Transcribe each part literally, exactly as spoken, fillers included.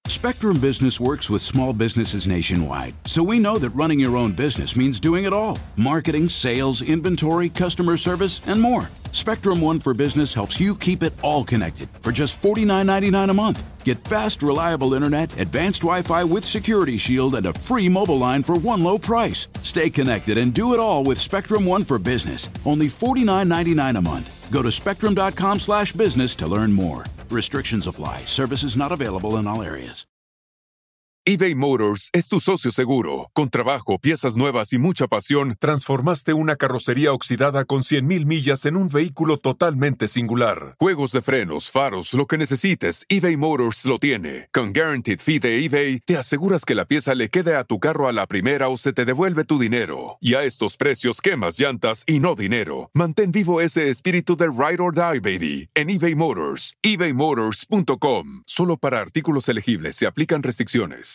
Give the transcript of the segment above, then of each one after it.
Spectrum Business works with small businesses nationwide, so we know that running your own business means doing it all. Marketing, sales, inventory, customer service, and more. Spectrum One for Business helps you keep it all connected for just forty-nine ninety-nine a month. Get fast, reliable internet, advanced Wi-Fi with Security Shield, and a free mobile line for one low price. Stay connected and do it all with Spectrum One for Business. Only forty-nine ninety-nine a month. Go to spectrum.com slash business to learn more. Restrictions apply. Services not available in all areas. eBay Motors es tu socio seguro. Con trabajo, piezas nuevas y mucha pasión, transformaste una carrocería oxidada con cien mil millas en un vehículo totalmente singular. Juegos de frenos, faros, lo que necesites, eBay Motors lo tiene. Con Guaranteed Fee de eBay, te aseguras que la pieza le quede a tu carro a la primera o se te devuelve tu dinero. Y a estos precios, quemas llantas y no dinero. Mantén vivo ese espíritu de Ride or Die, baby, en eBay Motors. ebay motors punto com. Solo para artículos elegibles se aplican restricciones.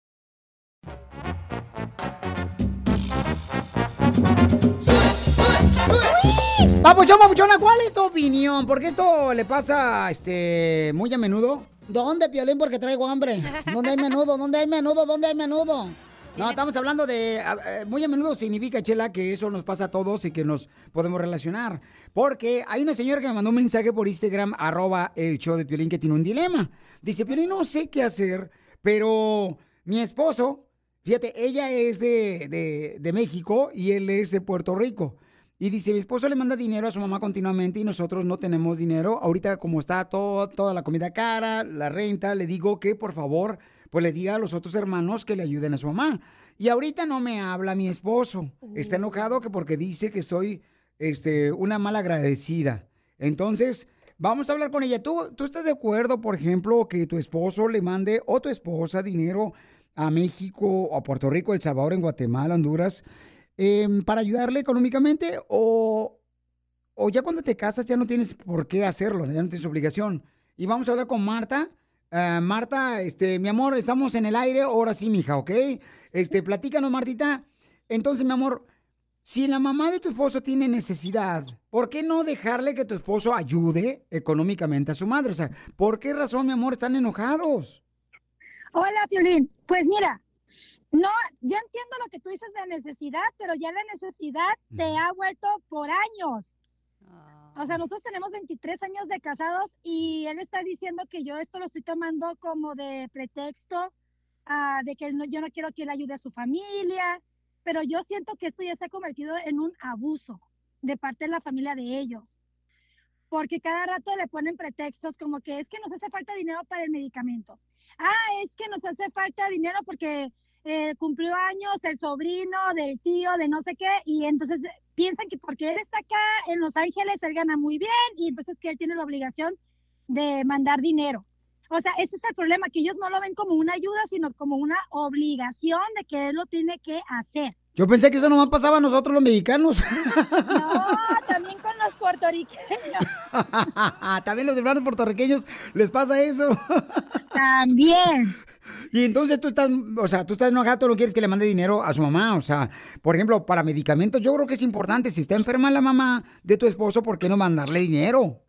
Papuchón, papuchona, ¿cuál es tu opinión? Porque esto le pasa este, muy a menudo. ¿Dónde, Piolín? Porque traigo hambre. ¿Dónde hay menudo? ¿Dónde hay menudo? ¿Dónde hay menudo? No, estamos hablando de... Uh, muy a menudo significa, Chela, que eso nos pasa a todos y que nos podemos relacionar. Porque hay una señora que me mandó un mensaje por Instagram, arroba el show de Piolín, que tiene un dilema. Dice, Piolín, no sé qué hacer, pero mi esposo... Fíjate, ella es de, de, de México y él es de Puerto Rico. Y dice, mi esposo le manda dinero a su mamá continuamente y nosotros no tenemos dinero. Ahorita como está todo, toda la comida cara, la renta, le digo que por favor, pues le diga a los otros hermanos que le ayuden a su mamá. Y ahorita no me habla mi esposo. Está enojado que porque dice que soy este, una mala agradecida. Entonces, vamos a hablar con ella. ¿Tú, ¿Tú estás de acuerdo, por ejemplo, que tu esposo le mande o tu esposa dinero a México, o a Puerto Rico, El Salvador, en Guatemala, Honduras, eh, para ayudarle económicamente? O, o ya cuando te casas ya no tienes por qué hacerlo, ya no tienes obligación. Y vamos a hablar con Marta. Uh, Marta, este, mi amor, estamos en el aire, ahora sí, mija, ¿ok? Este, platícanos, Martita. Entonces, mi amor, si la mamá de tu esposo tiene necesidad, ¿por qué no dejarle que tu esposo ayude económicamente a su madre? O sea, ¿por qué razón, mi amor, están enojados? Hola, Piolín. Pues mira, no, ya entiendo lo que tú dices de necesidad, pero ya la necesidad se ha vuelto por años. O sea, nosotros tenemos veintitrés años de casados y él está diciendo que yo esto lo estoy tomando como de pretexto, uh, de que no, yo no quiero que él ayude a su familia, pero yo siento que esto ya se ha convertido en un abuso de parte de la familia de ellos. Porque cada rato le ponen pretextos como que es que nos hace falta dinero para el medicamento. Ah, es que nos hace falta dinero porque eh, cumplió años el sobrino del tío de no sé qué, y entonces piensan que porque él está acá en Los Ángeles, él gana muy bien, y entonces que él tiene la obligación de mandar dinero. O sea, ese es el problema, que ellos no lo ven como una ayuda, sino como una obligación de que él lo tiene que hacer. Yo pensé que eso nomás pasaba a nosotros los mexicanos. No, también con los puertorriqueños. También los hermanos puertorriqueños les pasa eso. También. Y entonces tú estás, o sea, tú estás enojado, tú no quieres que le mande dinero a su mamá. O sea, por ejemplo, para medicamentos, yo creo que es importante. Si está enferma la mamá de tu esposo, ¿por qué no mandarle dinero?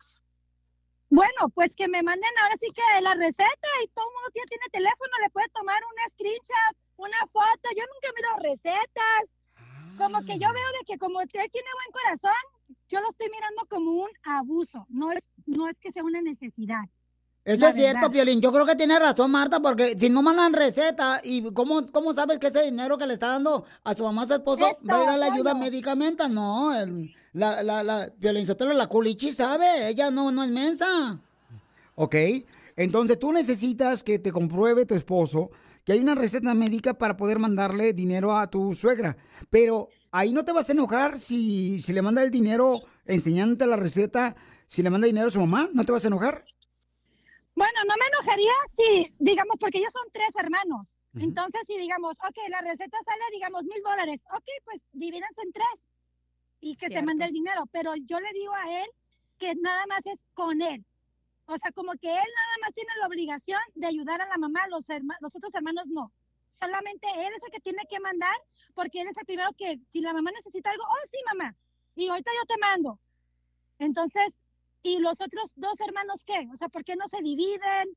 Bueno, pues que me manden ahora sí que la receta, y todo el mundo tiene, tiene teléfono, le puede tomar una screenshot, una foto. Yo nunca miro recetas. Como que yo veo de que como él tiene buen corazón, yo lo estoy mirando como un abuso. No es, no es que sea una necesidad. Eso es cierto, Piolín. Yo creo que tiene razón, Marta, porque si no mandan receta, ¿y cómo, cómo sabes que ese dinero que le está dando a su mamá, a su esposo, Esto, va a ir a la ayuda a medicamentos? No, el, la, la, la, Piolín Sotelo, la culichi sabe, ella no, no es mensa. Ok, entonces tú necesitas que te compruebe tu esposo que hay una receta médica para poder mandarle dinero a tu suegra, pero ahí no te vas a enojar si, si le manda el dinero enseñándote la receta, si le manda dinero a su mamá, ¿no te vas a enojar? Bueno, no me enojaría si, digamos, porque ellos son tres hermanos. Uh-huh. Entonces, si digamos, ok, la receta sale, digamos, mil dólares. Ok, pues divídanse en tres y que Cierto. Se mande el dinero. Pero yo le digo a él que nada más es con él. O sea, como que él nada más tiene la obligación de ayudar a la mamá, los, herma- los otros hermanos no. Solamente él es el que tiene que mandar, porque él es el primero que, si la mamá necesita algo, oh, sí, mamá, y ahorita yo te mando. Entonces, ¿y los otros dos hermanos qué? O sea, ¿por qué no se dividen?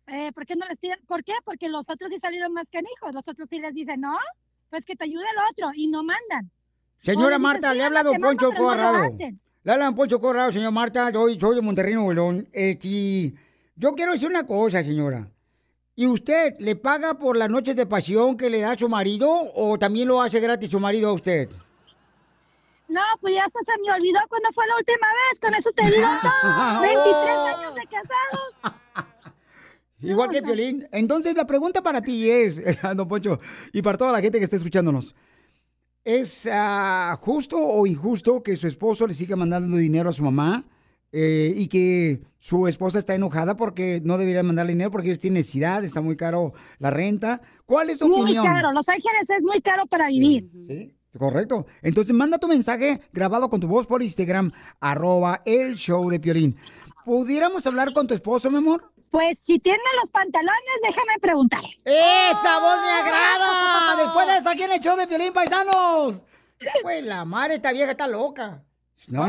eh, ¿por qué no les tiran? ¿Por qué? Porque los otros sí salieron más canijos, los otros sí les dicen, no, pues que te ayude el otro, y no mandan. Señora dicen, Marta, sí, le ha mamá, hablado te mando, Poncho pero no lo Corrado. hacen. Le hablan Poncho Corrado, señor Marta. Soy, soy de Monterrey, Nuevo León. Eh, y yo quiero decir una cosa, señora. ¿Y usted le paga por las noches de pasión que le da a su marido o también lo hace gratis su marido a usted? No, pues ya hasta se me olvidó cuándo fue la última vez, con eso te digo todo. veintitrés años de casados. Igual No, que no. Piolín. Entonces la pregunta para ti es, don Poncho, y para toda la gente que está escuchándonos, ¿es uh, justo o injusto que su esposo le siga mandando dinero a su mamá eh, y que su esposa está enojada porque no debería mandarle dinero porque ellos tienen necesidad, está muy caro la renta? ¿Cuál es tu Muy opinión? caro, Los Ángeles es muy caro para vivir. Sí, correcto. Entonces manda tu mensaje grabado con tu voz por Instagram, arroba el show de Piolín. ¿Pudiéramos hablar con tu esposo, mi amor? Pues si tiene los pantalones, déjame preguntar. ¡Esa voz me agrada! Después de esto, aquí en el show de Piolín, paisanos. Pues la madre, esta vieja está loca. No.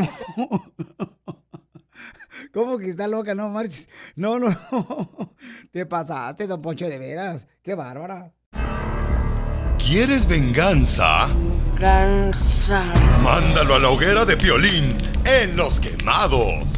¿Cómo que está loca? No marches. No, no. Te pasaste, don Poncho, de veras. Qué bárbara. ¿Quieres venganza? Venganza. Mándalo a la hoguera de Piolín en Los Quemados.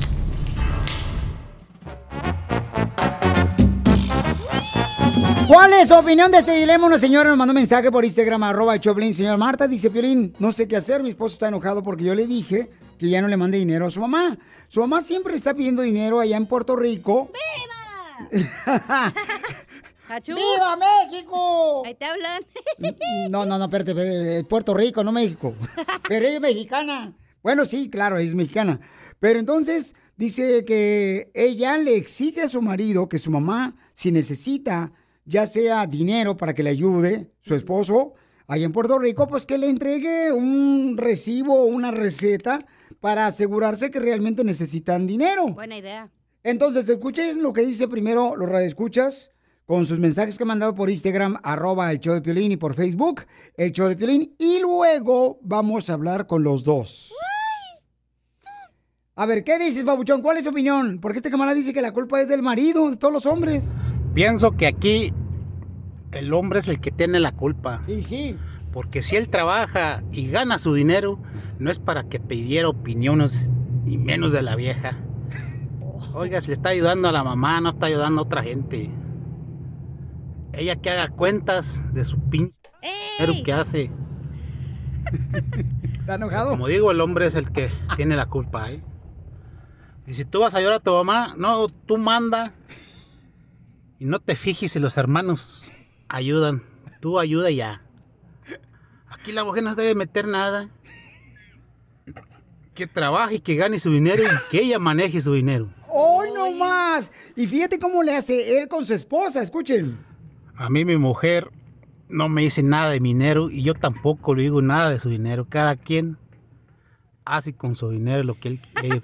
¿Cuál es su opinión de este dilema? Una señora nos mandó un mensaje por Instagram, arroba el Choplin. Señor Marta, dice, Piolín, no sé qué hacer. Mi esposo está enojado porque yo le dije que ya no le mande dinero a su mamá. Su mamá siempre está pidiendo dinero allá en Puerto Rico. ¡Viva! ¡Viva México! Ahí te hablan. No, no, no, espérate, espérate, Puerto Rico, no México. Pero ella es mexicana. Bueno, sí, claro, es mexicana. Pero entonces dice que ella le exige a su marido que su mamá, si necesita, ya sea dinero para que le ayude, su esposo, allá en Puerto Rico, pues que le entregue un recibo o una receta para asegurarse que realmente necesitan dinero. Buena idea. Entonces, escuchen lo que dice primero los radioescuchas con sus mensajes que han mandado por Instagram, arroba el show de Piolín, y por Facebook, el show de Piolín, y luego vamos a hablar con los dos. A ver, ¿qué dices, babuchón? ¿Cuál es tu opinión? Porque este camarada dice que la culpa es del marido, de todos los hombres. Pienso que aquí el hombre es el que tiene la culpa. Sí, sí. Porque si él trabaja y gana su dinero, no es para que pidiera opiniones y menos de la vieja. Oiga, si le está ayudando a la mamá, no está ayudando a otra gente. Ella que haga cuentas de su pinche dinero que hace. ¿Está enojado? Como digo, el hombre es el que tiene la culpa, ¿eh? Y si tú vas a ayudar a tu mamá, no, tú manda. Y no te fijes si los hermanos ayudan. Tú ayuda y ya. Aquí la mujer no se debe meter nada. Que trabaje y que gane su dinero y que ella maneje su dinero. ¡Hoy no más! Y fíjate cómo le hace él con su esposa, escuchen. A mí mi mujer no me dice nada de mi dinero y yo tampoco le digo nada de su dinero. Cada quien hace con su dinero lo que él quiere.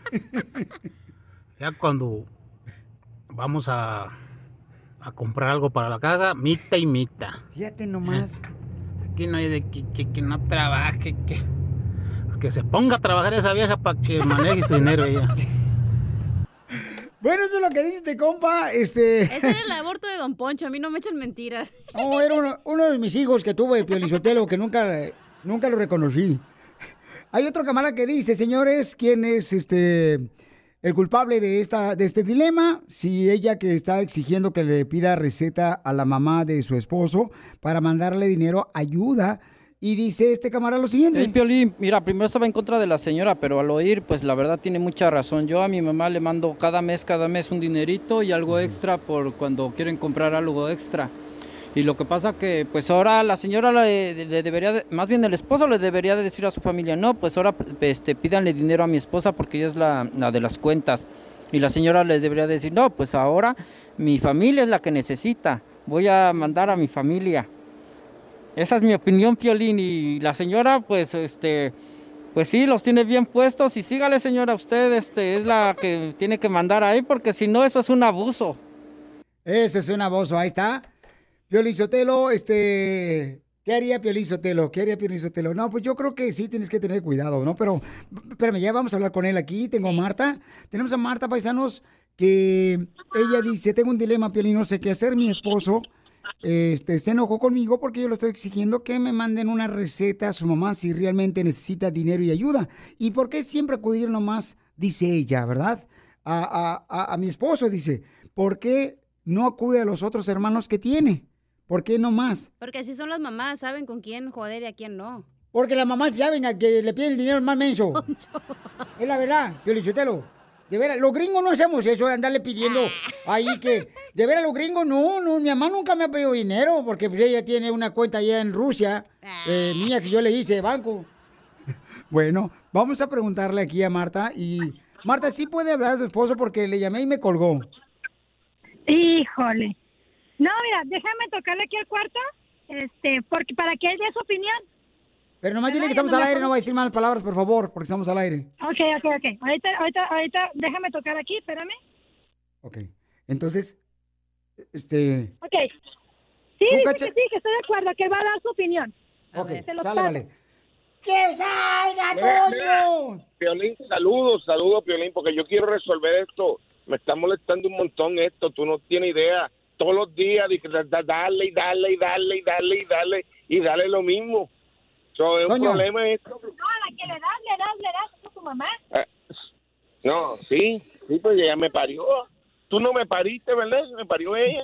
Ya cuando vamos a, a comprar algo para la casa, mita y mita. Fíjate nomás. Aquí no hay de que, que, que no trabaje, que, que se ponga a trabajar esa vieja para que maneje su dinero ella. Bueno, eso es lo que dice este compa, este... Ese era el aborto de Don Poncho, a mí no me echen mentiras. No, era uno, uno de mis hijos que tuve, Piolizotelo, que nunca, nunca lo reconocí. Hay otro camarada que dice, señores, ¿quién es este el culpable de esta de este dilema? Si ella que está exigiendo que le pida receta a la mamá de su esposo para mandarle dinero, ayuda. Y dice este camarada lo siguiente. El Piolín, mira, primero estaba en contra de la señora, pero al oír, pues la verdad tiene mucha razón. Yo a mi mamá le mando cada mes, cada mes un dinerito y algo extra por cuando quieren comprar algo extra. Y lo que pasa que, pues ahora la señora le, le debería, de, más bien el esposo le debería de decir a su familia, no, pues ahora este, pídanle dinero a mi esposa porque ella es la, la de las cuentas. Y la señora le debería decir, no, pues ahora mi familia es la que necesita, voy a mandar a mi familia. Esa es mi opinión, Piolín, y la señora, pues, este, pues sí, los tiene bien puestos, y sígale, señora, usted, este, es la que tiene que mandar ahí, porque si no, eso es un abuso. Eso es un abuso, ahí está. Piolín Sotelo, este, ¿qué haría Piolín Sotelo? ¿Qué haría Piolín Sotelo? No, pues yo creo que sí tienes que tener cuidado, ¿no? Pero, espérame, ya vamos a hablar con él aquí, tengo a Marta, tenemos a Marta, paisanos, que ella dice, tengo un dilema, Piolín, no sé qué hacer. Mi esposo este, se enojó conmigo porque yo le estoy exigiendo que me manden una receta a su mamá si realmente necesita dinero y ayuda. ¿Y por qué siempre acudir nomás, dice ella, verdad? A, a, a, a mi esposo, dice, ¿por qué no acude a los otros hermanos que tiene? ¿Por qué no más? Porque así son las mamás, saben con quién joder y a quién no. Porque las mamás saben a que le piden el dinero al más menso. Es la verdad, Piolichotelo. De veras, los gringos no hacemos eso de andarle pidiendo ahí que... De veras, los gringos no, no, mi mamá nunca me ha pedido dinero porque pues ella tiene una cuenta allá en Rusia, eh, mía, que yo le hice de banco. Bueno, vamos a preguntarle aquí a Marta y... Marta, ¿sí puede hablar de su esposo? Porque le llamé y me colgó. Híjole. No, mira, déjame tocarle aquí al cuarto, este, porque para que él dé su opinión. Pero nomás dile que estamos al aire, no va a decir malas palabras, por favor, porque estamos al aire. Ok, ok, ok. Ahorita, ahorita, ahorita, déjame tocar aquí, espérame. Ok. Entonces, este... Ok. Sí, dice cacha... que sí, que estoy de acuerdo, que va a dar su opinión. Ok, sale, paso. Vale. ¡Que salga, Toño! Piolín, saludos, saludos, Piolín, porque yo quiero resolver esto. Me está molestando un montón esto, tú no tienes idea. Todos los días, darle y darle y darle y darle y darle y darle lo mismo. So, es un Toño. problema esto. No, a la que le das, le das, le das a tu mamá. Eh, no, sí, sí, pues ella me parió. Tú no me pariste, ¿verdad? Me parió ella.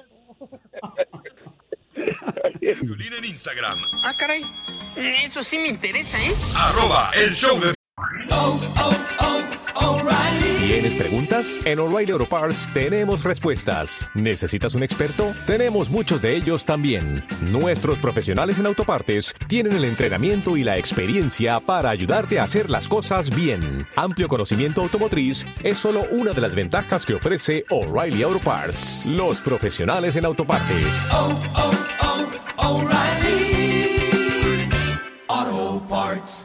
Piolín en Instagram. Ah, caray. Eso sí me interesa, ¿eh? Arroba el show de... Oh, oh, oh, O'Reilly. ¿Tienes preguntas? En O'Reilly Auto Parts tenemos respuestas. ¿Necesitas un experto? Tenemos muchos de ellos también. Nuestros profesionales en autopartes tienen el entrenamiento y la experiencia para ayudarte a hacer las cosas bien. Amplio conocimiento automotriz es solo una de las ventajas que ofrece O'Reilly Auto Parts. Los profesionales en autopartes. Oh, oh, oh, O'Reilly Auto Parts.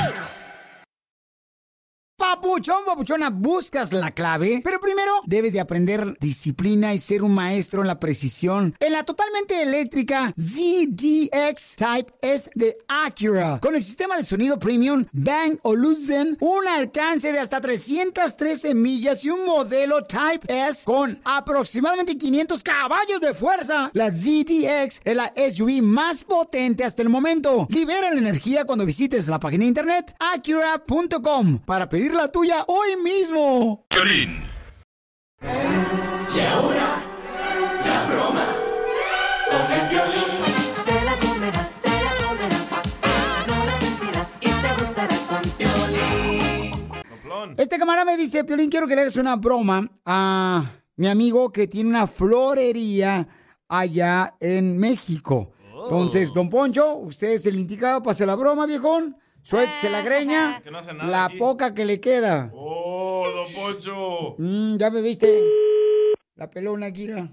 Papuchón, papuchona, buscas la clave, pero primero debes de aprender disciplina y ser un maestro en la precisión. En la totalmente eléctrica Z D X Type S de Acura, con el sistema de sonido premium Bang Olufsen, un alcance de hasta trescientas trece millas y un modelo Type S con aproximadamente quinientos caballos de fuerza. La Z D X es la S U V más potente hasta el momento. Libera la energía cuando visites la página de internet acura punto com para pedir la tuya hoy mismo. Piolín. Y ahora, la broma con el Piolín. Te la comerás, te la comerás, no la sentirás y te gustará con Piolín. Este camarada me dice, Piolín, quiero que le hagas una broma a mi amigo que tiene una florería allá en México. Oh. Entonces, don Poncho, usted es el indicado para hacer la broma, viejón. Suéltese la greña, que no hace nada la aquí. Poca que le queda. ¡Oh, don Poncho! Mm, ya me viste. La pelona, Kira.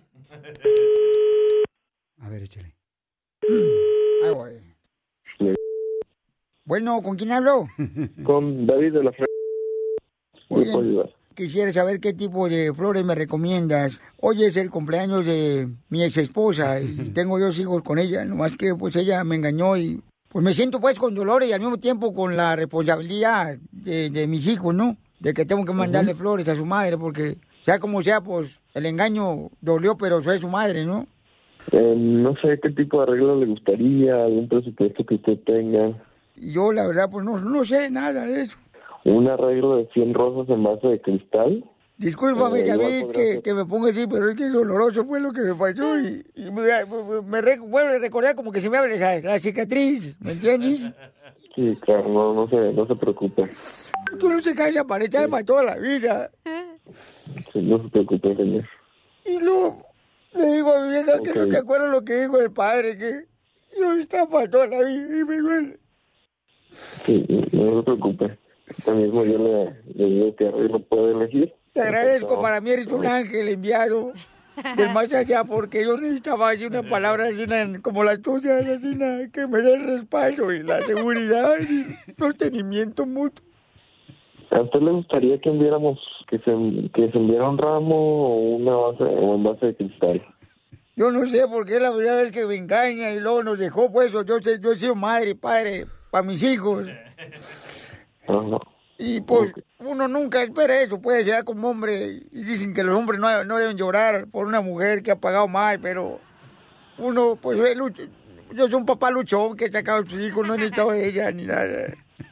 A ver, échale. Ahí voy. Sí. Bueno, ¿con quién hablo? Con David de la Fre... Oye, quisiera saber qué tipo de flores me recomiendas. Hoy es el cumpleaños de mi ex esposa y tengo dos hijos con ella. Nomás que pues ella me engañó y... Pues me siento pues con dolor y al mismo tiempo con la responsabilidad de, de mis hijos, ¿no? De que tengo que mandarle uh-huh. flores a su madre porque, sea como sea, pues el engaño dolió, pero soy su madre, ¿no? Eh, no sé qué tipo de arreglo le gustaría, algún presupuesto que usted tenga. Yo, la verdad, pues no, no sé nada de eso. Un arreglo de cien rosas en base de cristal. Discúlpame, eh, David, que, que me ponga así, pero es que es doloroso fue lo que me pasó y, y me, me, me vuelve a recordar como que se me abre esa, la cicatriz, ¿me entiendes? Sí, claro, no, no, se, no se preocupe. Tú no se caes para echar para toda la vida. Sí, no se preocupe, señor. Y luego le digo a mi vieja okay. que no te acuerdas lo que dijo el padre, que yo estaba para toda la vida y me duele. Sí, no se preocupe. Ahora mismo yo le, le digo que arreglo puede elegir. Te agradezco, para mí eres un ángel enviado del más allá, porque yo necesitaba así una palabra así como la tuya, así que me dé el respaldo y la seguridad y sostenimiento mutuo. ¿A usted le gustaría que enviáramos, que se, que se enviara un ramo o una base, o en base de cristal? Yo no sé, porque es la primera vez que me engaña y luego nos dejó, pues, yo, yo he sido madre y padre para mis hijos. Ajá. Y pues uno nunca espera eso, puede ser como hombre. Y dicen que los hombres no, no deben llorar por una mujer que ha pagado mal, pero uno, pues es lucho. Yo soy un papá luchón que he sacado a sus hijos, no he necesitado de ella ni nada.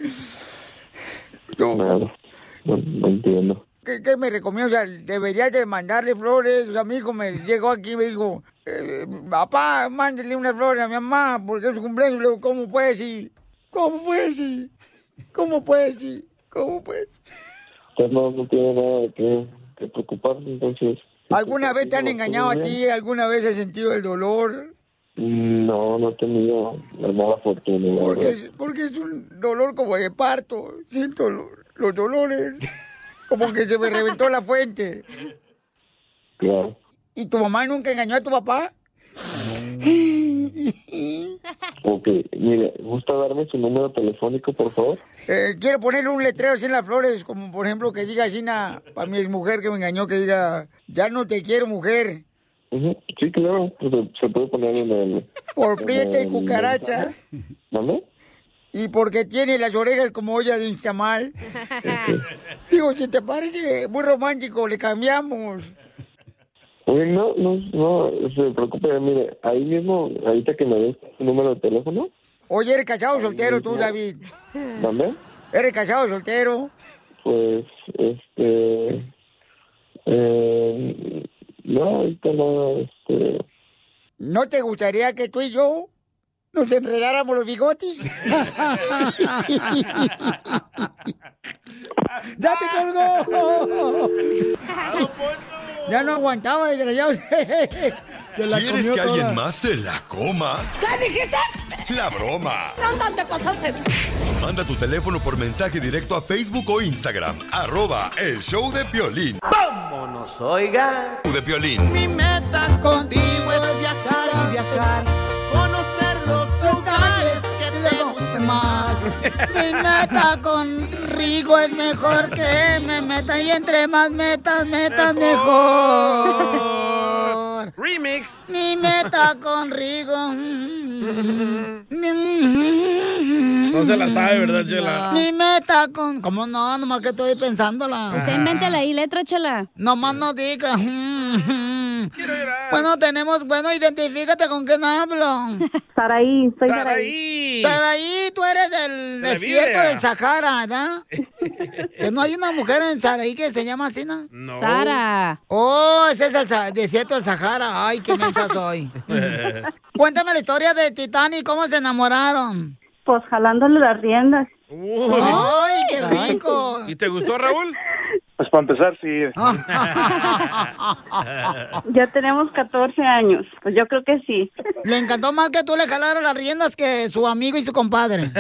Yo, Claro, no, no entiendo. ¿Qué, ¿Qué me recomiendo? O sea, debería de mandarle flores. O sea, mi hijo me llegó aquí y me dijo, eh, papá, mándale unas flores a mi mamá porque es su cumpleaños. Le digo, ¿cómo puedes ir? ¿Cómo puedes ir? ¿Cómo puedes ir? ¿Cómo puedes? Usted no, no tiene nada de qué, que preocuparse, entonces... ¿Alguna vez te han engañado a ti? ¿Alguna vez has sentido el dolor? No, no he tenido la mala fortuna. la Porque verdad. es, porque es un dolor como de parto. Siento lo- los dolores. Como que se me reventó la fuente. Claro. ¿Y tu mamá nunca engañó a tu papá? Ok, mire, ¿gusta darme su número telefónico, por favor? Eh, quiero ponerle un letrero así en las flores, como por ejemplo que diga así na- para mi exmujer que me engañó, que diga, ya no te quiero, mujer. Ujú, sí, claro, pues, se, se puede poner en el... Por en prieta y el cucaracha. mensaje. ¿Dónde? Y porque tiene las orejas como olla de instamal. Digo, si te parece muy romántico, le cambiamos. Oye, no, no, no se preocupe, mire, ahí mismo, ahorita que me des su número de teléfono, Oye, ¿eres casado o soltero tú, David? ¿dónde? ¿Eres casado o soltero? Pues, este... Eh, no, ahorita no, este... ¿No te gustaría que tú y yo nos enredáramos los bigotes? ¡Ya te colgó! Ya no aguantaba, desgraciado. Se la ¿Quieres comió que alguien toda. más se la coma? ¿Qué dijiste? La broma. No, te pasaste. Manda tu teléfono por mensaje directo a Facebook o Instagram. Arroba El Show de Piolín. Vámonos, oiga. Show de Piolín. Mi meta contigo es viajar y viajar. Conocer los lugares que te gusten más. Mi meta con Rigo es mejor que me meta y entre más metas, metas mejor. Remix. Mi meta con Rigo. No se la sabe, ¿verdad, Chela? Mi meta con... ¿Cómo no? Nomás que estoy pensándola. Usted invéntela ahí, letra, Chela. Nomás no diga. Bueno, tenemos... Bueno, identifícate con quién hablo. Saraí, soy Saraí. Saraí, tú eres del De la desierto Biblia. del Sahara, ¿verdad? Que no hay una mujer en Saraí que se llama así, ¿no? No. Sara. Oh, ese es el sa- desierto del Sahara. Ay, qué mensa soy. Cuéntame la historia de Titanic, ¿cómo se enamoraron? Pues jalándole las riendas. ¡Ay, qué rico! ¿Y te gustó, Raúl? Pues para empezar, sí. Ya tenemos catorce años. Pues yo creo que sí. Le encantó más que tú le jalaras las riendas que su amigo y su compadre.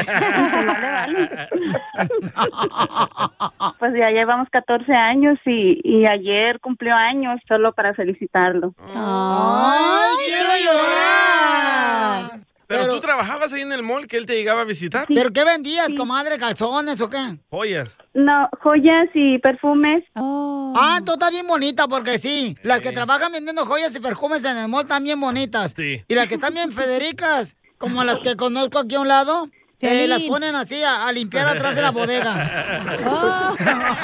Pues ya llevamos catorce años y, y ayer cumplió años solo para felicitarlo. ¡Ay, quiero llorar! Pero, tú trabajabas ahí en el mall que él te llegaba a visitar. ¿Pero qué vendías, comadre? ¿Calzones o qué? Joyas. No, joyas y perfumes. Ah, tú estás bien bonita porque sí. Las que trabajan vendiendo joyas y perfumes en el mall están bien bonitas. Sí. Y las que están bien federicas, como las que conozco aquí a un lado, eh, Piolín. las ponen así a, a limpiar atrás de la bodega.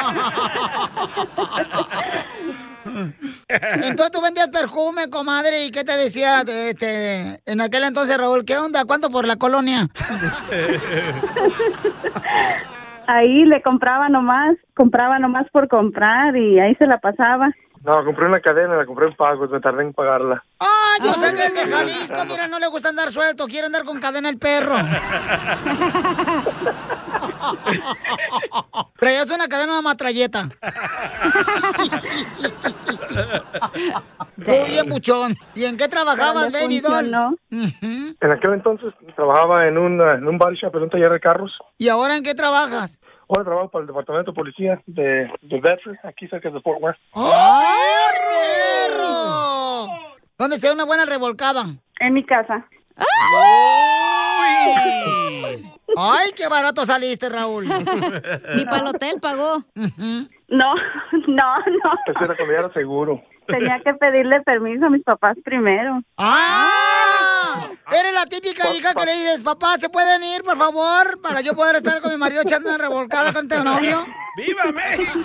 Entonces tú vendías perfume, comadre, ¿y qué te decía este, en aquel entonces, Raúl? ¿Qué onda? ¿Cuánto por la colonia? Ahí le compraba nomás, compraba nomás por comprar y ahí se la pasaba. No, compré una cadena, la compré en pagos, me tardé en pagarla. Ah, yo sé que es de Jalisco, mira, no le gusta andar suelto, quiere andar con cadena el perro. Traías una cadena, una matralleta. Tú bien buchón. ¿Y en qué trabajabas, Pero Baby le Doll? funcionó. En aquel entonces trabajaba en un, en un body shop, en un taller de carros. ¿Y ahora en qué trabajas? Ahora trabajo para el departamento de policía de, de Bedford, aquí cerca de Fort Worth. ¡Ay, perro! ¿Dónde se da una buena revolcada? En mi casa. ¡Ay, qué barato saliste, Raúl! Ni para el hotel pagó. No, no, no. Eso era cuando ya era seguro. Tenía que pedirle permiso a mis papás primero. ¡Ah! Eres la típica una hija que le dices, papá, ¿se pueden ir, por favor? Para yo poder estar con mi marido echando una revolcada con tu novio. ¡Viva México!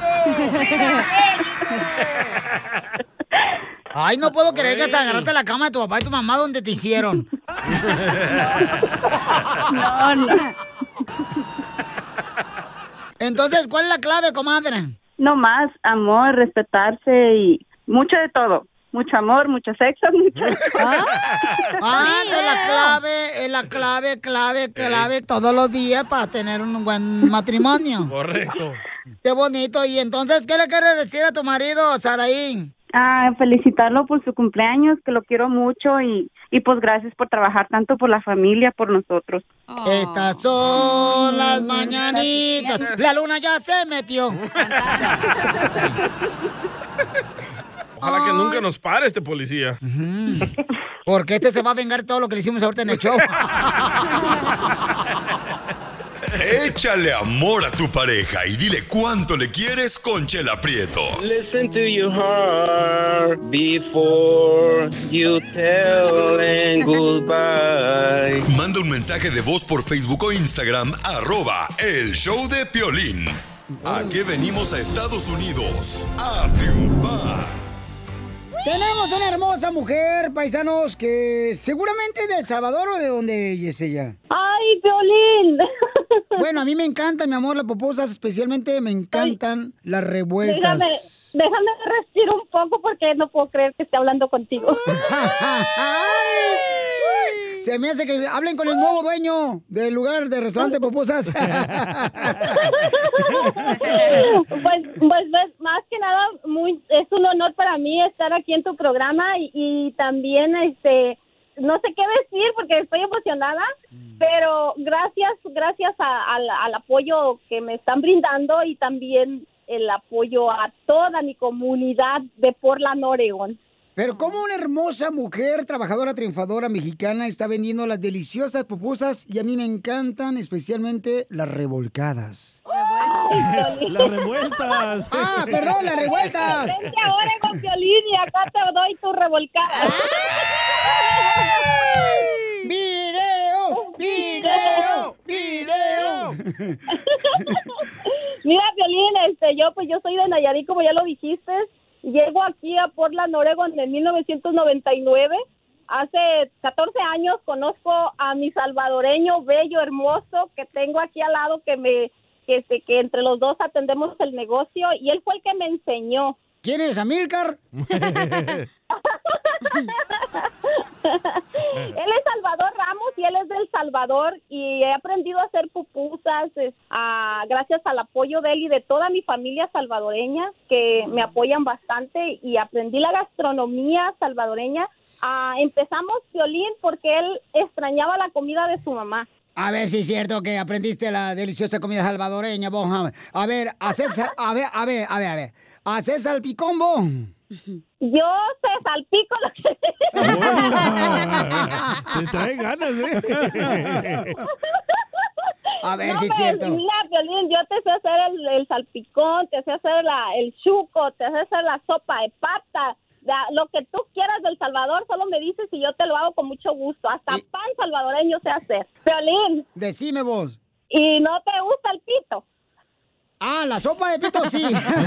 Ay, no puedo creer que te agarraste la cama de tu papá y tu mamá donde te hicieron. No, no. Entonces, ¿cuál es la clave, comadre? No más, amor, respetarse y mucho de todo. Mucho amor, mucho sexo, mucho... Ah, es la clave, es la clave, clave, clave todos los días para tener un buen matrimonio. Correcto. Qué bonito. Y entonces, ¿qué le quieres decir a tu marido, Saraí? Ah, felicitarlo por su cumpleaños, que lo quiero mucho y, y pues gracias por trabajar tanto por la familia, por nosotros. Estas son las mañanitas. La luna ya se metió. Ojalá que nunca nos pare este policía. Porque este se va a vengar de todo lo que le hicimos ahorita en el show. Échale amor a tu pareja y dile cuánto le quieres con Chela Prieto. Listen to your heart before you tell them goodbye. Manda un mensaje de voz por Facebook o Instagram, arroba el show de Piolín. ¿A qué venimos a Estados Unidos? A triunfar. Tenemos una hermosa mujer, paisanos, que seguramente de El Salvador o de donde es ella. ¡Ay, Piolín! Bueno, a mí me encantan, mi amor, las pupusas, especialmente me encantan las revueltas. Déjame, déjame respirar un poco porque no puedo creer que esté hablando contigo. Se me hace que hablen con el nuevo dueño del lugar de restaurante Pupusas. pues, pues, pues, más que nada, muy, es un honor para mí estar aquí en tu programa y, y también, este, no sé qué decir porque estoy emocionada, pero gracias, gracias a, a, al apoyo que me están brindando y también el apoyo a toda mi comunidad de Portland, Oregon. Pero cómo una hermosa mujer, trabajadora, triunfadora mexicana está vendiendo las deliciosas pupusas y a mí me encantan especialmente las revolcadas. Las revueltas. Ah, perdón, las revueltas. Vente ahora con Piolín y acá te doy tu revolcada. ¡Video! ¡Video! ¡Video! Mira, Piolín, este, yo pues yo soy de Nayarit, como ya lo dijiste. Llego aquí a Portland, Oregon en mil novecientos noventa y nueve. Hace catorce años conozco a mi salvadoreño bello, hermoso, que tengo aquí al lado, que me que, que entre los dos atendemos el negocio, y él fue el que me enseñó. ¿Quién es, Amílcar? Él es Salvador Ramos y él es del Salvador, y he aprendido a hacer pupusas es, a, gracias al apoyo de él y de toda mi familia salvadoreña que me apoyan bastante, y aprendí la gastronomía salvadoreña. Ah, empezamos Piolín porque él extrañaba la comida de su mamá. A ver si es cierto que aprendiste la deliciosa comida salvadoreña, vos. A ver, haces, a ver, a ver, a ver, a ver. ¿Haces salpicón, vos? Yo te salpico lo que... Te trae ganas, ¿eh? A ver no, si es cierto. Mira, Piolín, yo te sé hacer el, el salpicón, te sé hacer la, el chuco, te sé hacer la sopa de pata. La, lo que tú quieras del Salvador, solo me dices y yo te lo hago con mucho gusto. Hasta y... pan salvadoreño sé hacer. Piolín. Decime vos. ¿Y no te gusta el pito? Ah, la sopa de pito sí.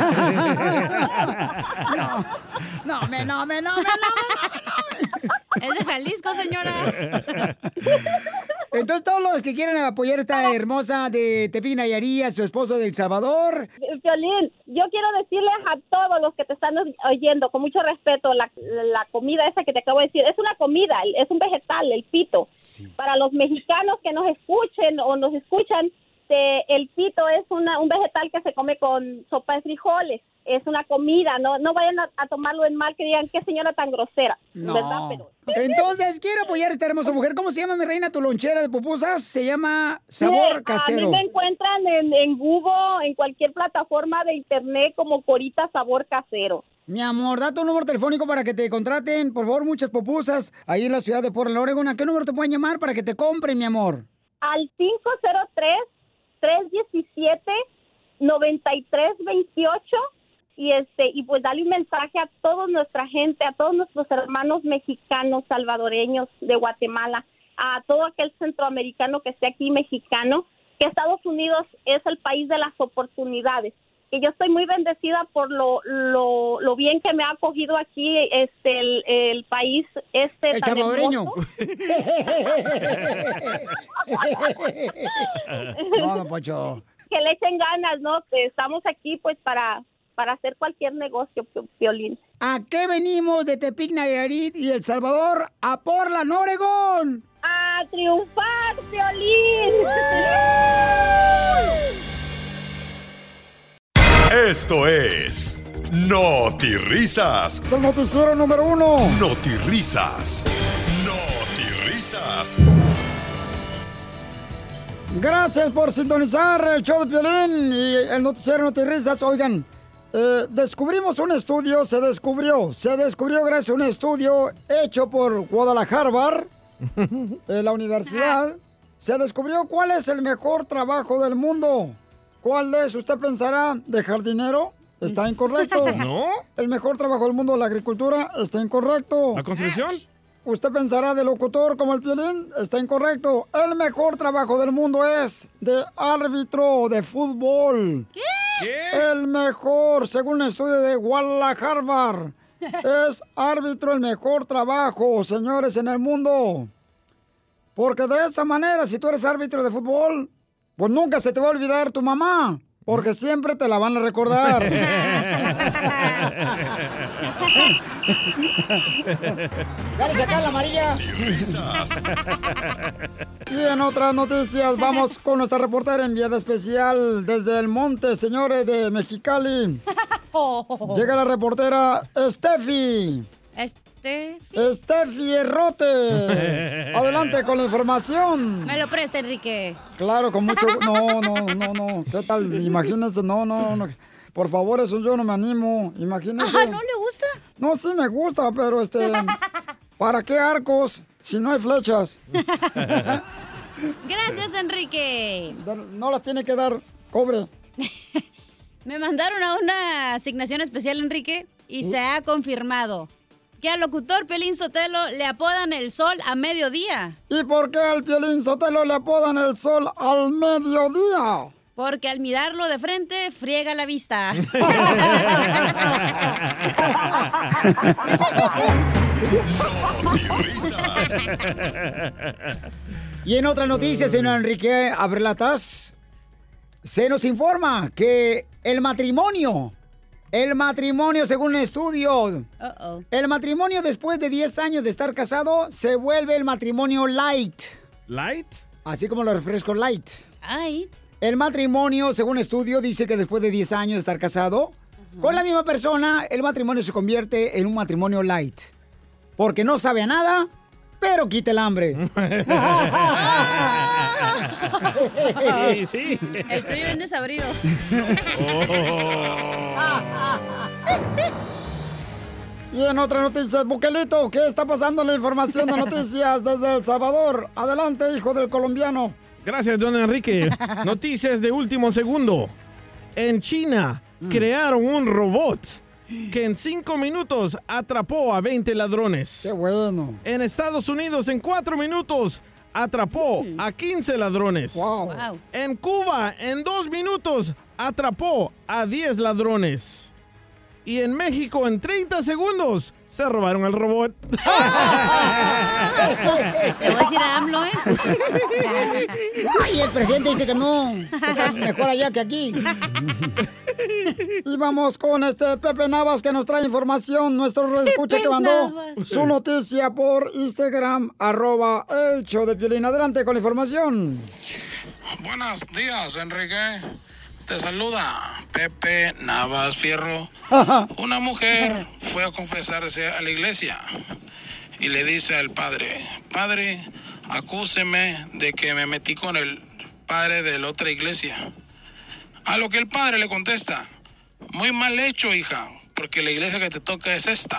no, no, me, no, me, no, me, no, me, no, me, no. Es de Jalisco, señora. Entonces, todos los que quieren apoyar a esta hermosa de Tepic Nayarit, a su esposo de El Salvador. Piolín, yo quiero decirles a todos los que te están oyendo, con mucho respeto, la, la comida esa que te acabo de decir, es una comida, es un vegetal, el pito. Sí. Para los mexicanos que nos escuchen o nos escuchan, Este, el pito es una, un vegetal que se come con sopa de frijoles. Es una comida, no no vayan a, a tomarlo en mal, que digan qué señora tan grosera, no. ¿verdad? Pero... Entonces, quiero apoyar a esta hermosa mujer. ¿Cómo se llama, mi reina, tu lonchera de pupusas? Se llama Sabor sí, Casero. A mí me encuentran en, en Google, en cualquier plataforma de internet como Corita Sabor Casero. Mi amor, da tu número telefónico para que te contraten, por favor, muchas pupusas ahí en la ciudad de Portland, Oregon. ¿A qué número te pueden llamar para que te compren, mi amor? Al cinco cero tres, tres diecisiete, noventa y tres veintiocho, y este y pues dale un mensaje a toda nuestra gente, a todos nuestros hermanos mexicanos, salvadoreños, de Guatemala, a todo aquel centroamericano que esté aquí, mexicano, que Estados Unidos es el país de las oportunidades. Que yo estoy muy bendecida por lo lo, lo bien que me ha acogido aquí este el, el país este el tan salvadoreño. No, don Poncho. Que le echen ganas, ¿no? Que estamos aquí pues para para hacer cualquier negocio, Piolín. ¿A qué venimos de Tepic, Nayarit y El Salvador? ¡A Portland, Oregón! ¡A triunfar, Piolín! Esto es Notirrisas. Es el noticiero número uno. Notirrisas. Notirrisas. Gracias por sintonizar el show de Piolín y el noticiero Notirrisas. Oigan, eh, descubrimos un estudio, se descubrió, se descubrió gracias a un estudio hecho por Guadalajara, eh, la universidad. Se descubrió cuál es el mejor trabajo del mundo. ¿Cuál es? Usted pensará, ¿de jardinero? Está incorrecto. ¿No? El mejor trabajo del mundo, la agricultura, está incorrecto. ¿La construcción? Usted pensará de locutor como el Piolín, está incorrecto. El mejor trabajo del mundo es de árbitro de fútbol. ¿Qué? ¿Qué? El mejor, según un estudio de Guadalajara, es árbitro el mejor trabajo, señores, en el mundo. Porque de esa manera, si tú eres árbitro de fútbol, pues nunca se te va a olvidar tu mamá, porque siempre te la van a recordar. Dale, saca la amarilla. Y en otras noticias, vamos con nuestra reportera enviada especial desde el monte, señores, de Mexicali. Llega la reportera Steffi. Steffi. Steffi Errote. Adelante con la información. Me lo presta, Enrique. Claro, con mucho... No, no, no, no. ¿Qué tal? Imagínense, no, no, no. Por favor, eso yo no me animo. Imagínense. Ajá, ¿no le gusta? No, sí me gusta, pero este... ¿Para qué arcos si no hay flechas? Gracias, Enrique. No las tiene que dar cobre. Me mandaron a una asignación especial, Enrique, y se ha confirmado que al locutor Piolín Sotelo le apodan el sol a mediodía. ¿Y por qué al Piolín Sotelo le apodan el sol al mediodía? Porque al mirarlo de frente, friega la vista. Y en otra noticia, señor Enrique Abrelatas, se nos informa que el matrimonio, el matrimonio según un estudio, Uh-oh. el matrimonio después de diez años de estar casado se vuelve el matrimonio light. ¿Light? Así como los refrescos light. Ay. El matrimonio, según estudio, dice que después de diez años de estar casado, uh-huh, con la misma persona, el matrimonio se convierte en un matrimonio light. Porque no sabe a nada, pero quita el hambre. Sí, sí. El tuyo bien desabrido. Y en otra noticia, Buquelito, ¿qué está pasando en la información de noticias desde El Salvador? Adelante, hijo del colombiano. Gracias, don Enrique. Noticias de último segundo. En China mm. crearon un robot que en cinco minutos atrapó a veinte ladrones. ¡Qué bueno! En Estados Unidos, en cuatro minutos, atrapó mm. a quince ladrones. Wow. Wow. En Cuba, en dos minutos, atrapó a diez ladrones. Y en México, en treinta segundos, se robaron el robot. Te voy a decir a AMLO, ¿eh? Ay, el presidente dice que no. Está mejor allá que aquí. Y vamos con este Pepe Navas que nos trae información. Nuestro redescucha que mandó Navas. Su noticia por Instagram, arroba el show de Piolín. Adelante con la información. Buenos días, Enrique. Te saluda Pepe Navas Fierro. Una mujer fue a confesarse a la iglesia y le dice al padre: Padre, acúseme de que me metí con el padre de la otra iglesia. A lo que el padre le contesta: muy mal hecho, hija, porque la iglesia que te toca es esta.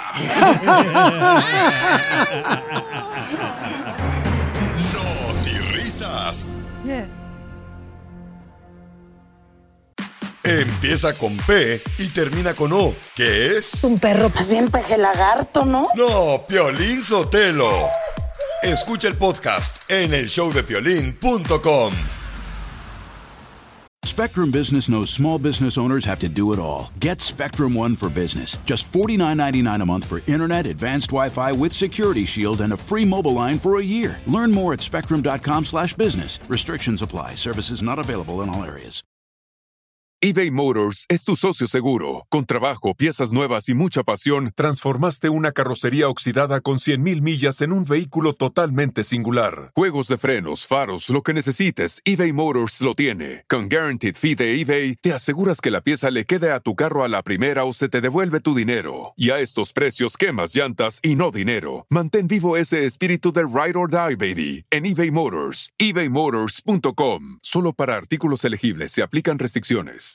Notirrisas. Empieza con P y termina con O. ¿Qué es? Un perro, más bien peje lagarto, ¿no? No, Piolín Sotelo. Escucha el podcast en el show de piolín punto com. Spectrum Business knows small business owners have to do it all. Get Spectrum One for Business. Just forty-nine ninety-nine a month for internet, advanced Wi-Fi with Security Shield, and a free mobile line for a year. Learn more at spectrum.com slash business. Restrictions apply. Services not available in all areas. eBay Motors es tu socio seguro. Con trabajo, piezas nuevas y mucha pasión, transformaste una carrocería oxidada con cien mil millas en un vehículo totalmente singular. Juegos de frenos, faros, lo que necesites, eBay Motors lo tiene. Con Guaranteed Fee de eBay, te aseguras que la pieza le quede a tu carro a la primera o se te devuelve tu dinero. Y a estos precios, quemas llantas y no dinero. Mantén vivo ese espíritu de Ride or Die, baby, en eBay Motors. ebay motors punto com. Solo para artículos elegibles se aplican restricciones.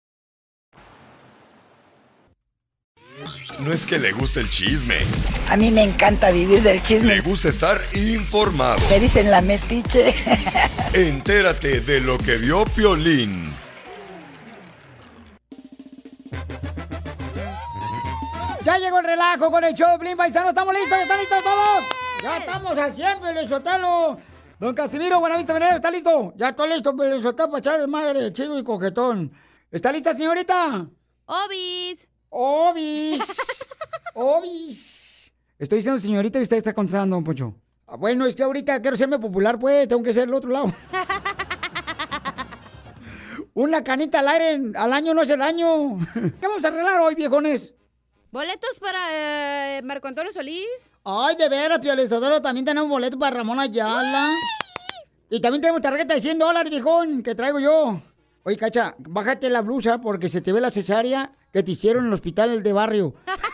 No es que le guste el chisme. A mí me encanta vivir del chisme. Le gusta estar informado. Me dicen la metiche. Entérate de lo que vio Piolín. Ya llegó el relajo con el show de Piolín, paisano. ¿Estamos listos? ¿Ya están listos todos? Ya estamos al cien, Piolín Sotelo. Don Casimiro, Buenavista Venero, ¿está listo? Ya estoy listo, Piolín Sotelo, para echar el madre chido y coquetón. ¿Está lista, señorita? Obis. Obis. Obis. Estoy diciendo señorita y usted está contestando, don Poncho. Ah, bueno, es que ahorita quiero serme popular, pues. Tengo que ser el otro lado. Una canita al aire al año no hace daño. ¿Qué vamos a arreglar hoy, viejones? ¿Boletos para eh, Marco Antonio Solís? Ay, de veras, Piolín Sotelo, también tenemos boletos para Ramón Ayala. Y también tenemos tarjeta de cien dólares, viejón, que traigo yo. Oye, Cacha, bájate la blusa porque se te ve la cesárea que te hicieron en el hospital de barrio.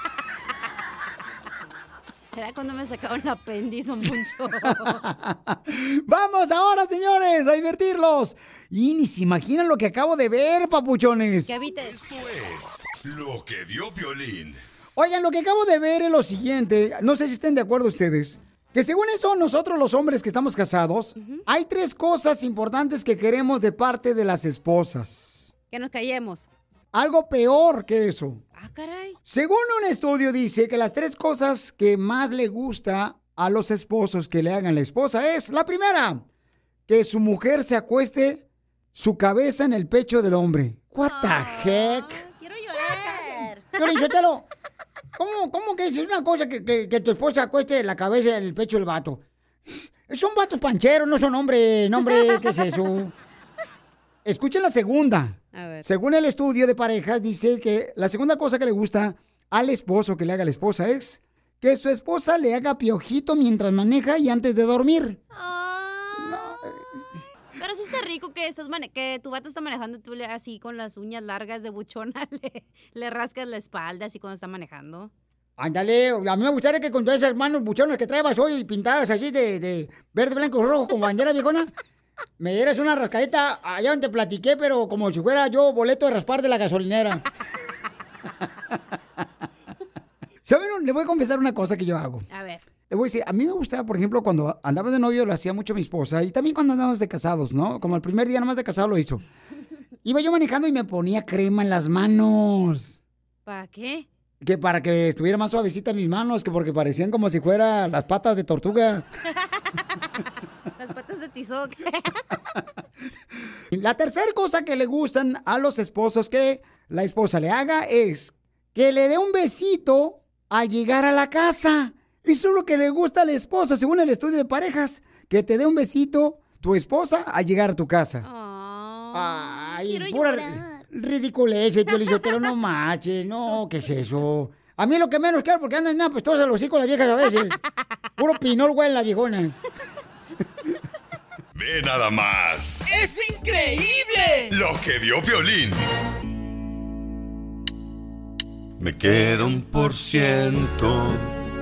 Era cuando me sacaron el apéndice, un puncho. Vamos ahora, señores, a divertirlos. Y ni se imaginan lo que acabo de ver, papuchones. ¿Qué viste? Esto es lo que vio Piolín. Oigan, lo que acabo de ver es lo siguiente. No sé si estén de acuerdo ustedes. Que según eso, nosotros los hombres que estamos casados, uh-huh. hay tres cosas importantes que queremos de parte de las esposas. Que nos callemos. Algo peor que eso. Ah, caray. Según un estudio dice que las tres cosas que más le gusta a los esposos que le hagan a la esposa es, la primera, que su mujer se acueste su cabeza en el pecho del hombre. What the heck? Quiero llorar. Piolín Sotelo, ¿cómo, ¿cómo que es una cosa que, que, que tu esposa acueste la cabeza en el pecho del vato? Son vatos pancheros, no son hombres. No, hombre, ¿qué es eso? Escuchen la segunda. A ver. Según el estudio de parejas, dice que la segunda cosa que le gusta al esposo que le haga a la esposa es que su esposa le haga piojito mientras maneja y antes de dormir. Oh. No. Pero sí está rico que estás mane- que tu vato está manejando y tú le así con las uñas largas de buchona le, le rascas la espalda así cuando está manejando. Ándale, a mí me gustaría que con todas esas manos buchonas que traebas hoy pintadas así de, de verde, blanco y rojo con bandera viejona, me dieras una rascadita allá donde te platiqué, pero como si fuera yo boleto de raspar de la gasolinera. ¿Saben? Le voy a confesar una cosa que yo hago. A ver. Le voy a decir, a mí me gusta, por ejemplo, cuando andaba de novio lo hacía mucho mi esposa y también cuando andábamos de casados, ¿no? Como el primer día nomás de casado lo hizo. Iba yo manejando y me ponía crema en las manos. ¿Para qué? Que para que estuviera más suavecita mis manos, que porque parecían como si fueran las patas de tortuga. Las patas de tizoc. La tercera cosa que le gustan a los esposos que la esposa le haga es que le dé un besito al llegar a la casa. Eso es lo que le gusta al esposo, según el estudio de parejas. Que te dé un besito tu esposa al llegar a tu casa. Oh, Ay, quiero pura llorar. ridiculez, el Piolín Sotelo, no manches, no, ¿qué es eso? A mí lo que menos quiero porque andan en una pestosa los hijos las viejas a veces. Puro pinol, güey, en la viejona. Ve nada más. ¡Es increíble! Lo que vio Piolín. Me queda un por ciento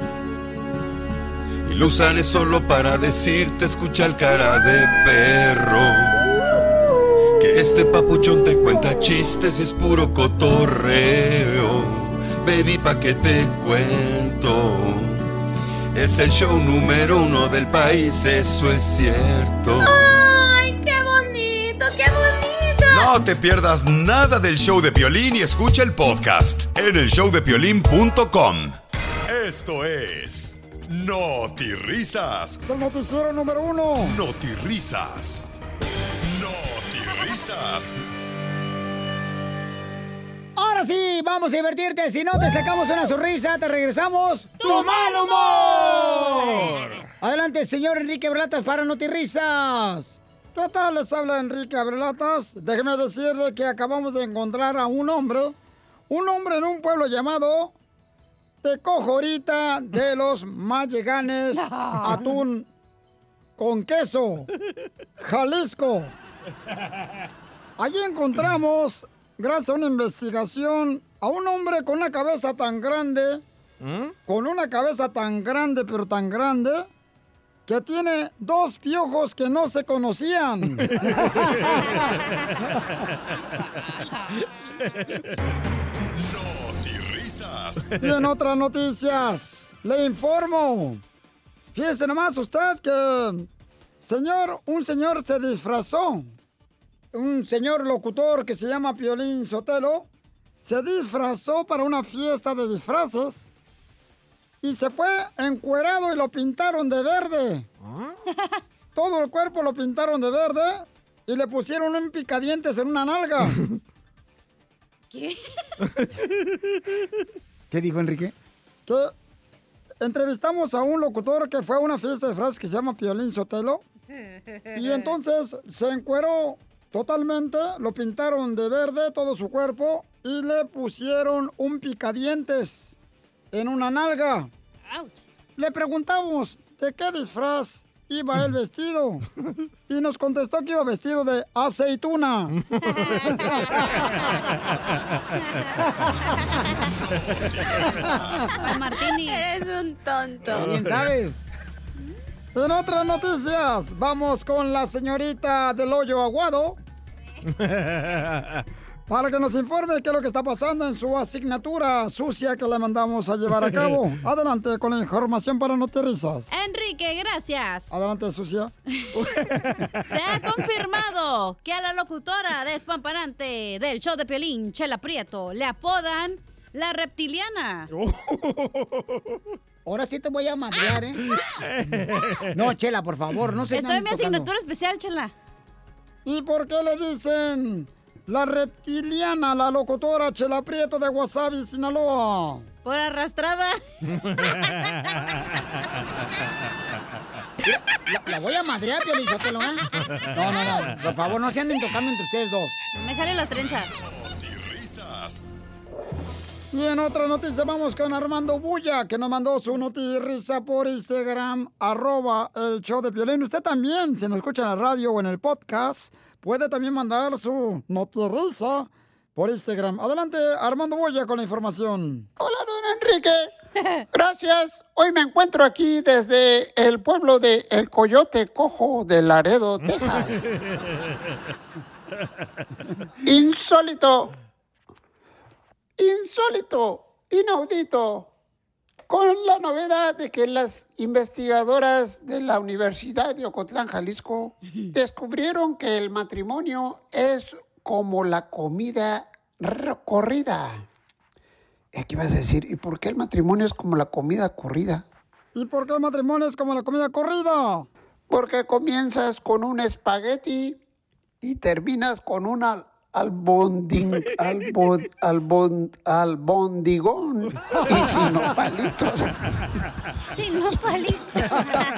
y lo usaré solo para decirte, escucha el cara de perro, que este papuchón te cuenta chistes y es puro cotorreo. Baby, pa' que te cuento, es el show número uno del país, eso es cierto. ¡Ay, qué bonito, qué bonito! No te pierdas nada del show de Piolín y escucha el podcast en el show de piolín punto com. Esto es Notirrisas. Es el noticiero número uno. Notirrisas. Notirrisas. Ahora sí, vamos a divertirte. Si no te sacamos una sonrisa, te regresamos ¡Tu mal humor! Adelante, señor Enrique Berlatas para Notirrisas. ¿Qué tal? Les habla Enrique Berlatas. Déjeme decirle que acabamos de encontrar a un hombre, un hombre en un pueblo llamado Tecojorita de los Malleganes, atún con queso, Jalisco. Allí encontramos, gracias a una investigación, a un hombre con una cabeza tan grande, ¿Mm? con una cabeza tan grande, pero tan grande, que tiene dos piojos que no se conocían. Notirrisas. Y en otras noticias, le informo. Fíjese nomás usted que, señor, un señor se disfrazó. Un señor locutor que se llama Piolín Sotelo se disfrazó para una fiesta de disfraces y se fue encuerado y lo pintaron de verde. ¿Ah? Todo el cuerpo lo pintaron de verde y le pusieron un picadientes en una nalga. ¿Qué? ¿Qué dijo Enrique? Que entrevistamos a un locutor que fue a una fiesta de disfraces que se llama Piolín Sotelo y entonces se encueró totalmente, lo pintaron de verde todo su cuerpo y le pusieron un picadientes en una nalga. Ouch. Le preguntamos de qué disfraz iba él vestido y nos contestó que iba vestido de aceituna. Martini. Eres un tonto. Bien sabes. En otras noticias, vamos con la señorita del hoyo aguado para que nos informe qué es lo que está pasando en su asignatura sucia que le mandamos a llevar a cabo. Adelante con la información para Notirrisas. Enrique, gracias. Adelante, sucia. Se ha confirmado que a la locutora despampanante del show de Piolín, Chela Prieto, le apodan la reptiliana. Ahora sí te voy a madrear, ¿eh? No, Chela, por favor, no se Estoy en mi asignatura especial, Chela. ¿Y por qué le dicen la reptiliana, la locutora Chela Prieto de Guasave, Sinaloa? Por arrastrada. La, la voy a madrear, Piolín Sotelo, ¿eh? No, no, no, por favor, no se anden tocando entre ustedes dos. Me jalen las trenzas. Y en otra noticia vamos con Armando Bulla, que nos mandó su notirrisa por Instagram, arroba el show de Piolín. Usted también, si nos escucha en la radio o en el podcast, puede también mandar su notirrisa por Instagram. Adelante, Armando Bulla, con la información. Hola, don Enrique. Gracias. Hoy me encuentro aquí desde el pueblo de El Coyote Cojo de Laredo, Texas. Insólito. Insólito, inaudito, con la novedad de que las investigadoras de la Universidad de Ocotlán, Jalisco, descubrieron que el matrimonio es como la comida corrida. ¿Y aquí vas a decir, ¿y por qué el matrimonio es como la comida corrida? ¿Y por qué el matrimonio es como la comida corrida? Porque comienzas con un espagueti y terminas con una albonding, albon, albon, albondigón y sin nopalitos. Sin nopalitos.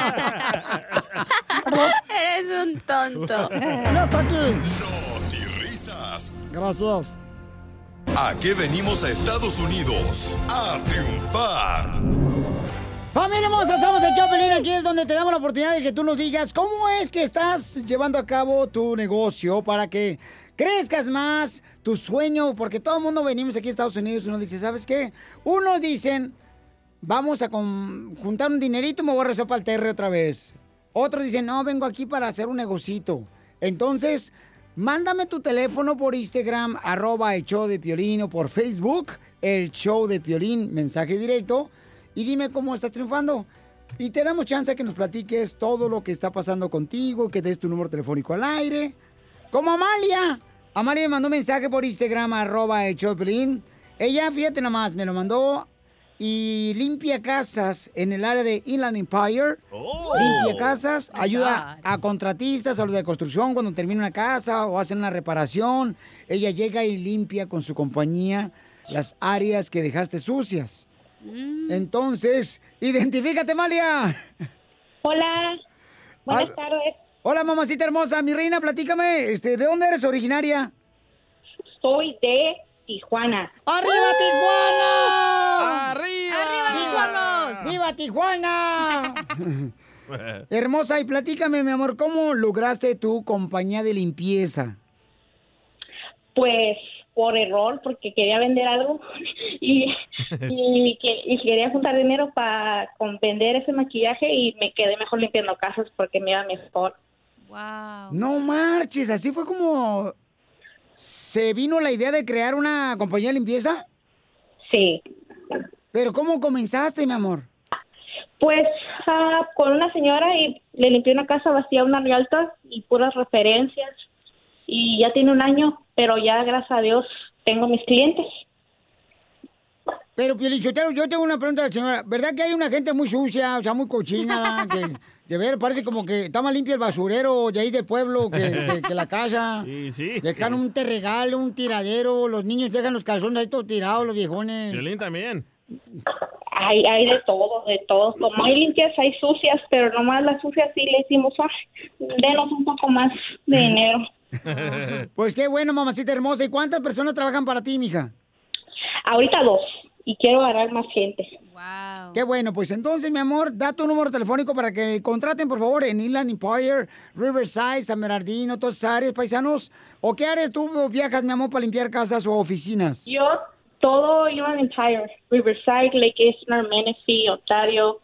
Eres un tonto. Ya está aquí. Notirrisas. Gracias. ¿A qué venimos a Estados Unidos? A triunfar. Familia hermosa, somos el Chapelín. Aquí es donde te damos la oportunidad de que tú nos digas cómo es que estás llevando a cabo tu negocio para que crezcas más, tu sueño, porque todo el mundo venimos aquí a Estados Unidos y uno dice, ¿sabes qué? Unos dicen, vamos a con- juntar un dinerito y me voy a rezar para el T R otra vez. Otros dicen, no, vengo aquí para hacer un negocito. Entonces, mándame tu teléfono por Instagram, arroba el show de Piolín, o por Facebook, el show de Piolín, mensaje directo, y dime cómo estás triunfando. Y te damos chance a que nos platiques todo lo que está pasando contigo, que des tu número telefónico al aire. Como Amalia. Amalia me mandó un mensaje por Instagram, arroba el show de Piolín. Ella, fíjate nomás, me lo mandó y limpia casas en el área de Inland Empire. Oh. Limpia casas, ayuda a contratistas, a los de construcción cuando termina una casa o hacen una reparación. Ella llega y limpia con su compañía las áreas que dejaste sucias. Mm. Entonces, identifícate, Malia. Hola, buenas ah, tardes. Hola, mamacita hermosa. Mi reina, platícame, este, ¿de dónde eres originaria? Soy de Tijuana. ¡Arriba, Tijuana! ¡Arriba! ¡Arriba, mis cholos! ¡Viva Tijuana! Hermosa, y platícame, mi amor, ¿cómo lograste tu compañía de limpieza? Pues por error, porque quería vender algo y, y, y quería juntar dinero para vender ese maquillaje y me quedé mejor limpiando casas porque me iba mejor. Wow. No marches, así fue como se vino la idea de crear una compañía de limpieza. Sí. Pero ¿cómo comenzaste, mi amor? Pues uh, con una señora y le limpié una casa vacía, una realta y puras referencias. Y ya tiene un año, pero ya, gracias a Dios, tengo mis clientes. Pero, Pielichotero, yo tengo una pregunta a la señora. ¿Verdad que hay una gente muy sucia, o sea, muy cochina? Que, de ver, parece como que está más limpio el basurero de ahí del pueblo que, que, que la casa. Sí, sí. Dejan un terregal, un tiradero. Los niños dejan los calzones ahí todos tirados, los viejones. Violín también. Hay, hay de todo, de todo. Como hay limpias, hay sucias, pero nomás las sucias sí le decimos, ah, denos un poco más de dinero. Pues qué bueno, mamacita hermosa. ¿Y cuántas personas trabajan para ti, mija? Ahorita dos. Y quiero agarrar más gente. Wow. Qué bueno, pues entonces, mi amor, da tu número telefónico para que contraten, por favor, en Inland Empire, Riverside, San Bernardino, todas esas áreas, paisanos. ¿O qué áreas tú viajas, mi amor, para limpiar casas o oficinas? Yo, todo Inland Empire, Riverside, Lake Eastern, Menifee, Ontario.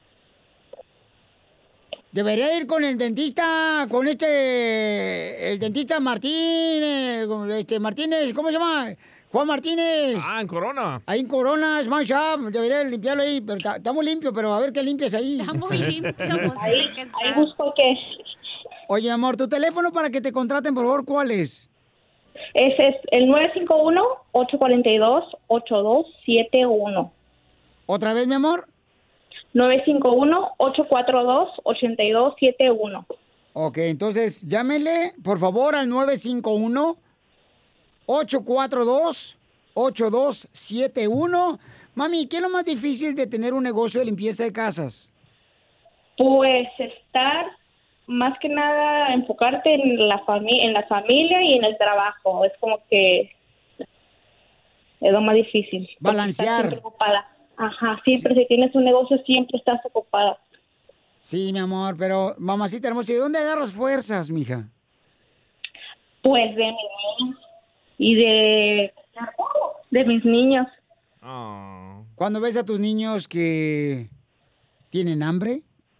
Debería ir con el dentista, con este, el dentista Martínez, este Martínez, ¿cómo se llama? Juan Martínez. Ah, en Corona. Ahí en Corona, Smash Up. Debería limpiarlo ahí. Pero está muy limpio, pero a ver qué limpias ahí. Está muy limpio. ahí, ahí busco qué. Oye, amor, tu teléfono para que te contraten, por favor, ¿cuál es? Ese es el nueve cinco uno, ocho cuatro dos, ocho dos siete uno. ¿Otra vez, mi amor? nueve cinco uno, ocho cuatro dos, ocho dos siete uno. Ok, entonces llámele, por favor, al nueve cinco uno, ocho cuatro dos, ocho dos siete uno. Mami, ¿qué es lo más difícil de tener un negocio de limpieza de casas? Pues estar, más que nada, enfocarte en la, fami- en la familia y en el trabajo. Es como que es lo más difícil. Balancear. Siempre ocupada. Ajá, siempre, sí. Si tienes un negocio, siempre estás ocupada. Sí, mi amor, pero mamacita hermosa, ¿y dónde agarras fuerzas, mija? Pues de mi niña y de, de mis niños. Oh. ¿Cuándo ves a tus niños que tienen hambre?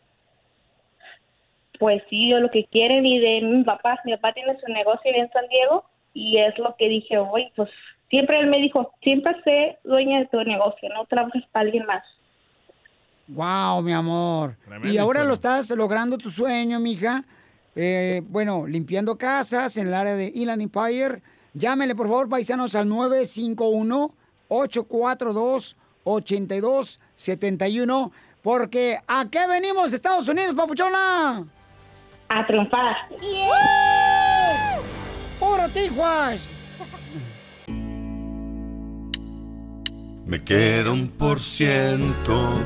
Pues sí, yo lo que quieren, y de mi papá. Mi papá tiene su negocio en San Diego y es lo que dije hoy, pues siempre él me dijo, siempre sé dueña de tu negocio, no trabajes para alguien más. Wow, mi amor. Tremendo Y ahora historia. lo estás logrando tu sueño, mija. Eh, bueno, limpiando casas en el área de Inland Empire. Llámele, por favor, paisanos, al nueve cinco uno, ocho cuatro dos, ocho dos siete uno. Porque ¿a qué venimos, Estados Unidos, papuchona? A triunfar. ¡Yeah! ¡Puro Tijuas! Me queda un por ciento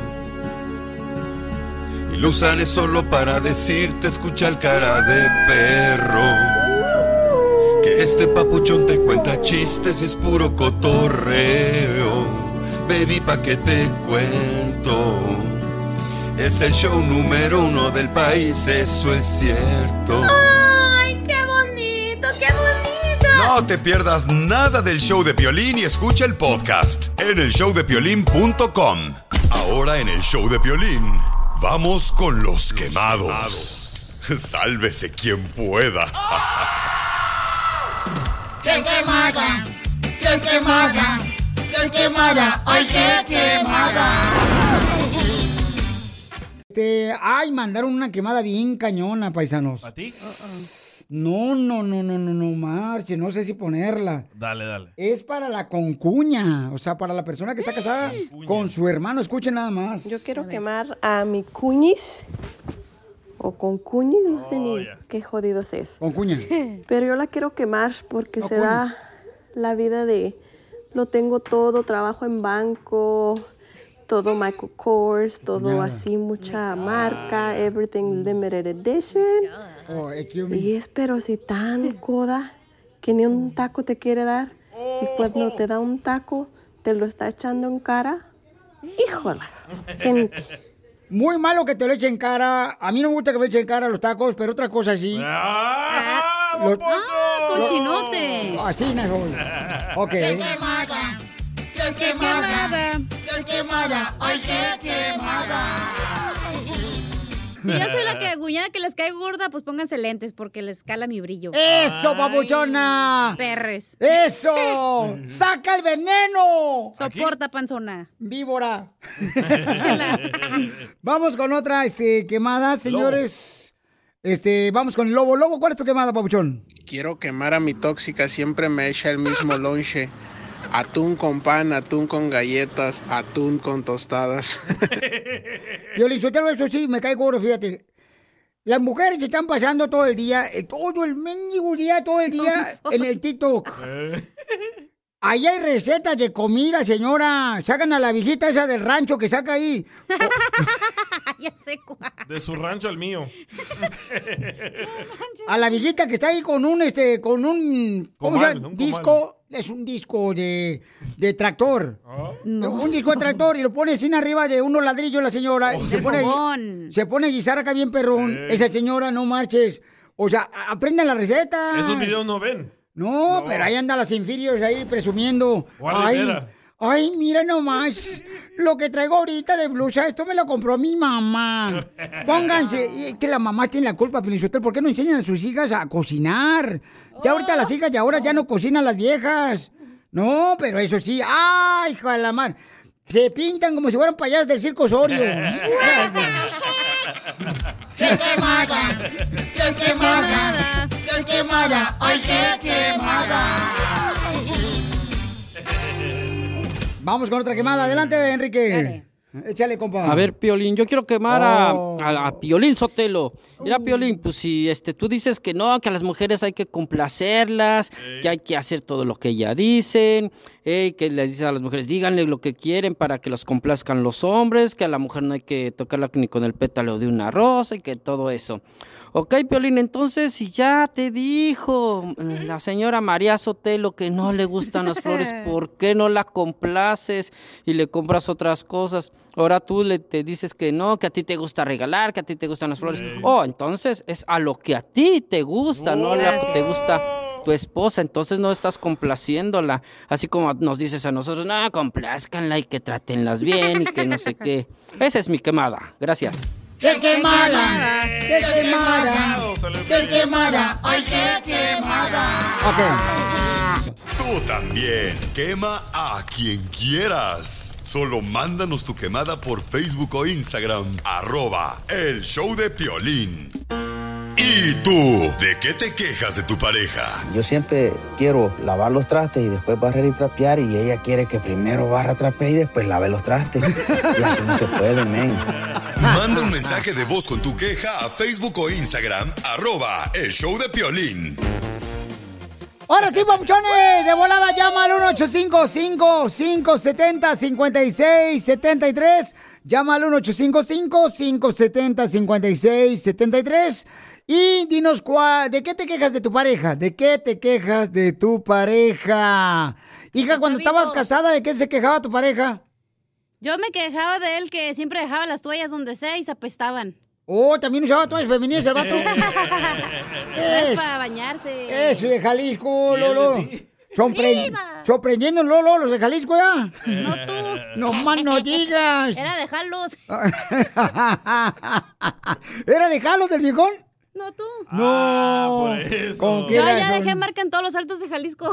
y lo usaré solo para decirte, escucha el cara de perro, que este papuchón te cuenta chistes y es puro cotorreo. Baby, pa' que te cuento, es el show número uno del país, eso es cierto. ¡Ay, qué bonito, qué bonito! No te pierdas nada del show de Piolín y escucha el podcast en el show de piolín punto com. Ahora en el show de Piolín, vamos con los quemados. Sálvese quien pueda. ¡Qué quemada! ¡Qué quemada! ¡Qué quemada! ¡Ay, qué quemada! Este, ay, mandaron una quemada bien cañona, paisanos. ¿A ti? No, no, no, no, no, no, marche, no sé si ponerla. Dale, dale. Es para la concuña, o sea, para la persona que está casada con su hermano. Escuchen nada más. Yo quiero quemar a mi cuñis. O con cuñis, no sé ni qué jodidos es. Con cuña. Pero yo la quiero quemar porque No, se cuñis. da la vida de... Lo tengo todo, trabajo en banco, todo Michael Kors, todo Nada. así, mucha marca, everything limited edition. Oh, excuse me. Y es pero así tan coda que ni un taco te quiere dar. Y cuando te da un taco, te lo está echando en cara. Híjolas, gente. Muy malo que te lo echen en cara. A mí no me gusta que me echen en cara los tacos, pero otra cosa sí. ¡Ah, Los- ¡Ah, cochinote! Así, no. Ok. ¡Qué quemada! ¡Qué quemada! ¡Qué quemada! ¡Ay, qué quemada! Si yo soy la que cuñada que les cae gorda, pues pónganse lentes porque les cala mi brillo. ¡Eso, papuchona! Perres. ¡Eso! ¡Saca el veneno! Soporta, panzona. Víbora. Vamos con otra este, quemada, señores. Este, vamos con el lobo. Lobo, ¿cuál es tu quemada, papuchón? Quiero quemar a mi tóxica, siempre me echa el mismo lonche. Atún con pan, atún con galletas, atún con tostadas. Piolín Sotelo, eso sí, me cae gordo, fíjate. Las mujeres se están pasando todo el día, eh, todo el mendigo día, todo el día en el TikTok. Ahí hay recetas de comida, señora. Sacan a la viejita esa del rancho que saca ahí. Ya sé cuál. De su rancho al mío. A la viejita que está ahí con un, este, con un, ¿cómo Comal, se llama? un Disco, es un disco de, de tractor. No. Un disco de tractor y lo pone sin arriba de unos ladrillos la señora y se de pone, fogón. se pone a guisar acá bien perrón. Eh. Esa señora, no marches. O sea, a- aprendan la receta. Esos videos no ven. No, pero ahí andan las inferiores ahí presumiendo. ¿Cuál Ay, era? ay, mira nomás lo que traigo ahorita de blusa. Esto me lo compró mi mamá. Pónganse, y es que la mamá tiene la culpa, Pelizotel. ¿Por qué no enseñan a sus hijas a cocinar? Ya ahorita las hijas de ahora ya no cocinan las viejas. No, pero eso sí. ¡Ay, hija de la mar! Se pintan como si fueran payasos del circo Osorio. ¡Qué quemada! ¡Qué quemada! ¡Qué quemada! ¡Ay, qué quemada! Vamos con otra quemada. Adelante, Enrique. Échale, compa. A ver, Piolín, yo quiero quemar a- Oh. a, a Piolín Sotelo. Mira, Piolín, pues si este, tú dices que no, que a las mujeres hay que complacerlas, que hay que hacer todo lo que ellas dicen, eh, que le dices a las mujeres, díganle lo que quieren para que los complazcan los hombres, que a la mujer no hay que tocarla ni con el pétalo de una rosa y que todo eso. Ok, Piolín, entonces si ya te dijo eh, la señora María Sotelo que no le gustan las flores, ¿por qué no la complaces y le compras otras cosas? Ahora tú le te dices que no, que a ti te gusta regalar, que a ti te gustan las flores. Oh, entonces es a lo que a ti te gusta, no a lo que te gusta tu esposa. Entonces no estás complaciéndola. Así como nos dices a nosotros, no, complázcanla y que trátenlas bien y que no sé qué. Esa es mi quemada. Gracias. ¡Qué quemada! ¡Qué quemada! ¡Qué quemada! ¡Ay, qué quemada! Tú también, quema a quien quieras. Solo mándanos tu quemada por Facebook o Instagram, arroba el show de Piolín. ¿Y tú? ¿De qué te quejas de tu pareja? Yo siempre quiero lavar los trastes y después barrer y trapear, y ella quiere que primero barra, trapee y después lave los trastes. Y así no se puede, men. Manda un mensaje de voz con tu queja a Facebook o Instagram, arroba el show de Piolín. Ahora sí, papuchones, de volada llama al uno ocho cinco cinco, cinco siete cero, cinco seis siete tres. Llama al uno ocho cinco cinco, cinco siete cero, cinco seis siete tres. Y dinos, cuál, ¿de qué te quejas de tu pareja? ¿De qué te quejas de tu pareja? Hija, cuando estabas casada, ¿de qué se quejaba tu pareja? Yo me quejaba de él que siempre dejaba las toallas donde sea y se apestaban. Oh, también usaba toallas femeninas el vato. Es Es- para bañarse. Eso de Jalisco, Lolo. Sorpre- ¡Viva! sorprendiendo, Lolo, los de Jalisco, ¿ya? No tú. No más no digas. Era dejarlos. ¿Era dejarlos del viejón? No tú. No. por eso. ¿Con qué Yo ya razón? dejé marca en todos los altos de Jalisco.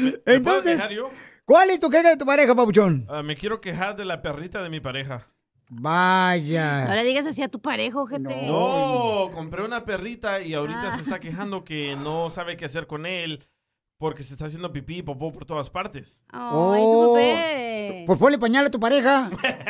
Entonces, dejar yo? ¿cuál es tu queja de tu pareja, papuchón? Ah, me quiero quejar de la perrita de mi pareja. Vaya. No le digas así a tu pareja, ojete. No, compré una perrita y ahorita Ah. se está quejando que no sabe qué hacer con él porque se está haciendo pipí y popó por todas partes. Ay, su bebé. Pues ponle pañal a tu pareja.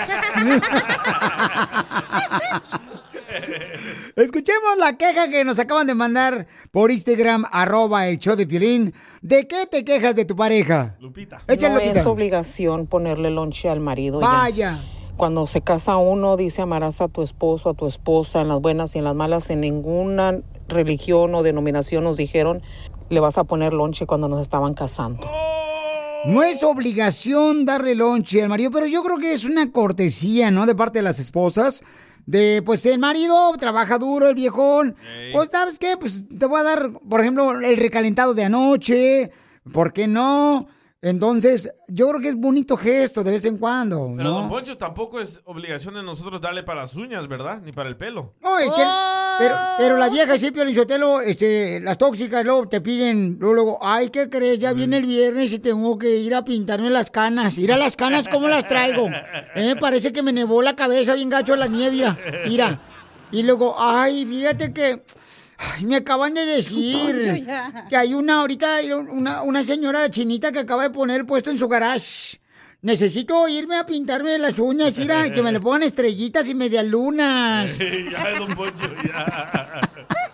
Escuchemos la queja que nos acaban de mandar por Instagram, arroba el show de Piolín. ¿De qué te quejas de tu pareja? Lupita. Échale, No Lupita. es obligación ponerle lonche al marido. ya. Vaya. Cuando se casa uno, dice amarás a tu esposo, a tu esposa, en las buenas y en las malas. En ninguna religión o denominación nos dijeron le vas a poner lonche cuando nos estaban casando. No es obligación darle lonche al marido, pero yo creo que es una cortesía, ¿no? De parte de las esposas. De, pues, el marido trabaja duro, el viejón. Pues, ¿sabes qué? Pues, te voy a dar, por ejemplo, el recalentado de anoche. ¿Por qué no? Entonces, yo creo que es bonito gesto de vez en cuando, Pero, ¿no? don Poncho, tampoco es obligación de nosotros darle para las uñas, ¿verdad? Ni para el pelo. No, es que- pero, pero la vieja, sí, Piolín Sotelo, este, las tóxicas, luego te piden, luego, luego, ay, ¿qué crees? Ya viene el viernes y tengo que ir a pintarme las canas. Ir a las canas, ¿cómo las traigo? Eh, parece que me nevó la cabeza bien gacho la nieve, mira, mira. Y luego, ay, fíjate que... Ay, me acaban de decir Poncho, ya. que hay una ahorita, una, una señora chinita que acaba de poner el puesto en su garage. Necesito irme a pintarme las uñas, mira, que me le pongan estrellitas y medialunas. Ya, don Poncho, ya.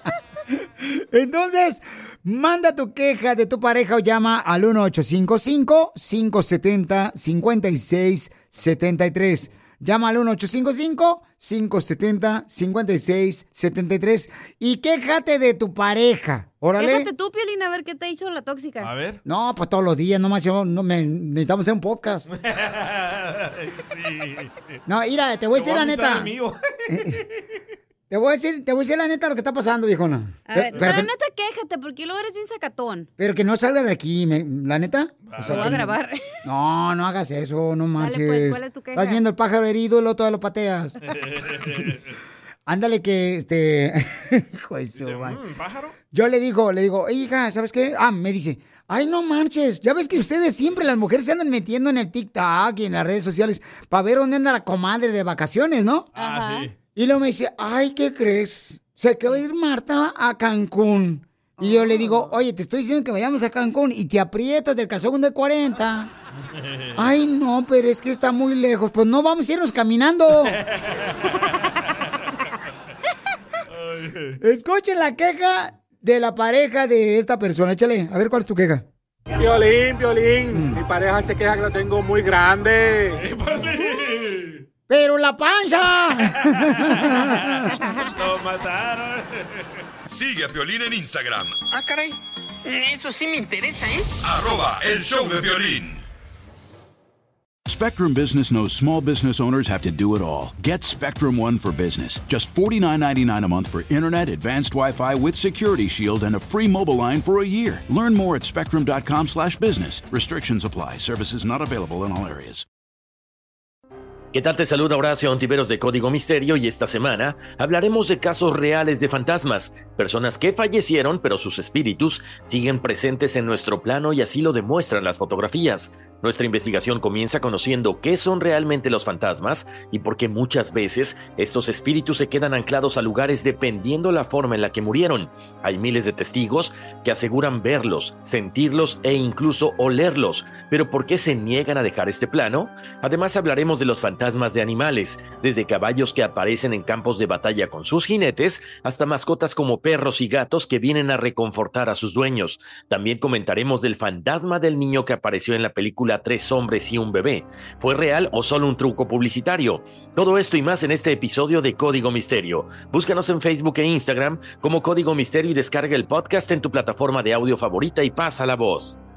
Entonces, manda tu queja de tu pareja o llama al uno ocho cinco cinco, cinco siete cero, cinco seis siete tres. Llama al uno ocho cinco cinco, cinco siete cero, cinco seis siete tres y quéjate de tu pareja. Órale. Déjate tú, Piolín, a ver qué te ha dicho la tóxica. A ver. No, pues todos los días, nomás yo, no, me, necesitamos hacer un podcast. Sí. No, mira, te voy a decir Te la voy a invitar neta. al mío. Te voy a decir, te voy a decir la neta lo que está pasando, viejona. A Pe- ver, pero, pero que, neta, quéjate, porque luego eres bien sacatón. pero que no salga de aquí, me- la neta. O sea, Lo voy a que- grabar. No, no hagas eso, no marches. pues, ¿cuál es tu queja? Estás viendo el pájaro herido y luego todo lo pateas. Ándale que, este... Hijo de su madre. Mm, ¿pájaro? Yo le digo, le digo, "Ey, hija, ¿sabes qué?" Ah, me dice, ay, no marches. Ya ves que ustedes siempre, las mujeres, se andan metiendo en el TikTok y en las redes sociales para ver dónde anda la comadre de vacaciones, ¿no? Ah, sí. Y luego me dice, ay, ¿qué crees? Se acaba de ir Marta a Cancún. Y yo le digo, oye, te estoy diciendo que vayamos a Cancún y te aprietas del calzón del cuarenta. Ay, no, pero es que está muy lejos. Pues no, vamos a irnos caminando. Escuchen la queja de la pareja de esta persona. Échale, a ver cuál es tu queja. Violín, Violín, mi pareja se queja que la tengo muy grande. ¡Pero la panza! Lo mataron. Sigue a Piolín en Instagram, Ah, caray. Eso sí me interesa, ¿eh? arroba el show de Piolín. Spectrum Business knows small business owners have to do it all. Get Spectrum One for Business. Just forty-nine ninety-nine a month for internet, advanced Wi-Fi with Security Shield, and a free mobile line for a year. Learn more at spectrum.com slash business. Restrictions apply. Services not available in all areas. ¿Qué tal? Te saluda Horacio Ontiveros de Código Misterio y esta semana hablaremos de casos reales de fantasmas, personas que fallecieron pero sus espíritus siguen presentes en nuestro plano y así lo demuestran las fotografías. Nuestra investigación comienza conociendo qué son realmente los fantasmas y por qué muchas veces estos espíritus se quedan anclados a lugares dependiendo la forma en la que murieron. Hay miles de testigos que aseguran verlos, sentirlos e incluso olerlos, pero ¿por qué se niegan a dejar este plano? Además hablaremos de los fantasmas de animales, desde caballos que aparecen en campos de batalla con sus jinetes, hasta mascotas como perros y gatos que vienen a reconfortar a sus dueños. También comentaremos del fantasma del niño que apareció en la película Tres hombres y un bebé. ¿Fue real o solo un truco publicitario? Todo esto y más en este episodio de Código Misterio. Búscanos en Facebook e Instagram como Código Misterio y descarga el podcast en tu plataforma de audio favorita y pasa la voz.